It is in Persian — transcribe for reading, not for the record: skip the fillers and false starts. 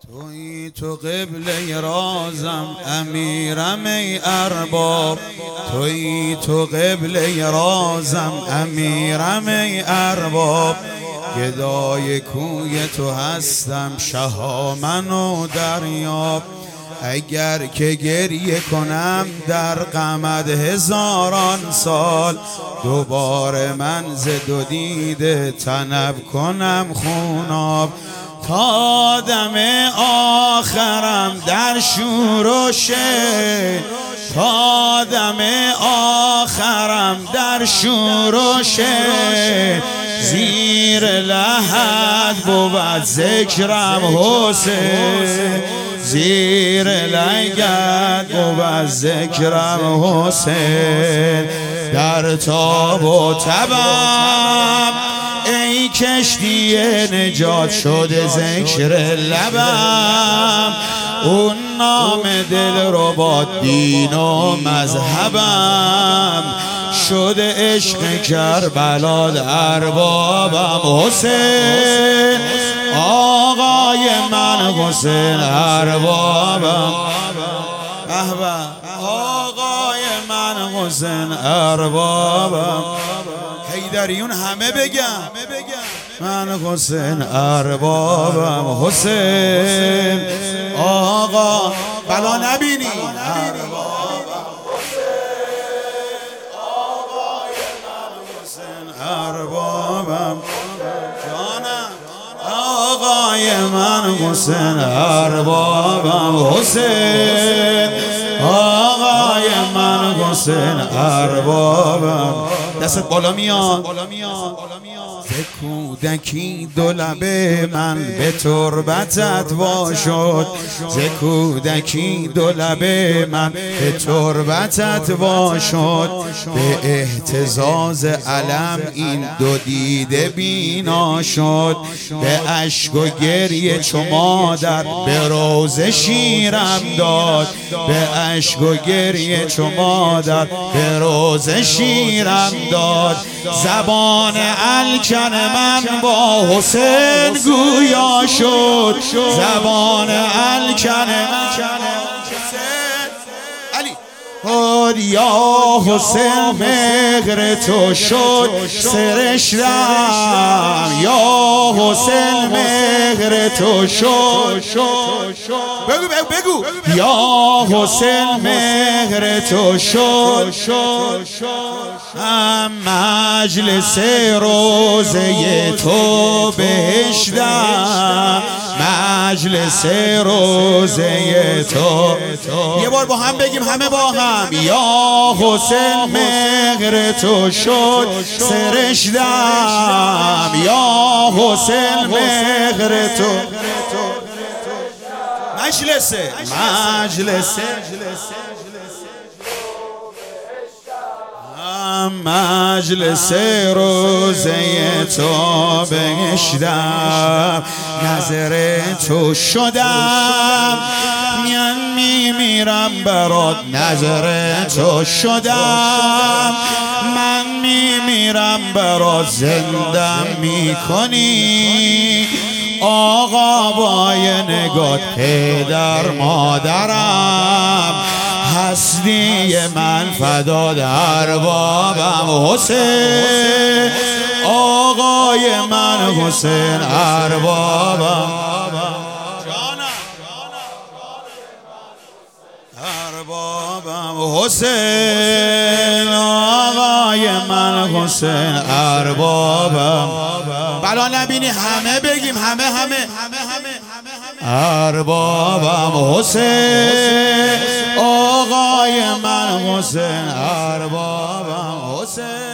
تویی تو قبله رازم امیرم ای ارباب، تویی تو قبله رازم امیرم ای ارباب. گدای کوی تو هستم شها منو دریاب. اگر که گریه کنم در غمت هزاران سال، دوباره من ز دو دیده طنب کنم خوناب. تا دم آخرم در شور و شیر، تا دم آخرم در شور و شیر. زیر لحد بود ذکرم حسین، زیر لگد بود ذکرم حسین. در تاب و تبم ای کشتی نجات شده ذکر لبم. اون نام دل رو با دین و مذهبم، شده عشق کربلا اربابم. حسین آقای من، حسین اربابم. آقای من حسین اربابم. حیدریون همه بگم من حسین اربابم. حسین آقا بلا نبینی اربابم. آقای من حسین اربابم. جانم آقای من حسین اربابم. حسین آقای من حسین اربابم. دستت بالا میاد. ز کودکی دو لبه من به تربتت وا شد، ز کودکی دو لبه من به تربتت وا شد. به اهتزاز علم این دو دیده بینا شد، به اشک و گریه چو مادر به روز شیرم داد، به اشک و گریه چو مادر به روز شیرم داد. زبان الکن من با حسین گویا شد، زبان الکن من یا حسین مهر تو شد سرشتم، یا حسین مهر تو شد. بگو یا حسین مهر تو شد. مجلس روزه تو بهشتم، مجلس روزه تو. یه بار با هم بگیم همه با هم. یا حسین مهر تو شد سرشتم، یا حسین مهر تو. مجلس مجلس روزه تو بهشتم. نظر تو شدم من میمیرم برات، نظر تو شدم من میمیرم برات. زندم میکنی آقا بای نگات، پدر مادرم هستی من فداد اربابم. حسین آقای من حسین اربابم. اربابم حسین آقای من حسین اربابم. بلا نبینی همه بگیم همه اربابم. حسین آقای من حسین اربابم. حسین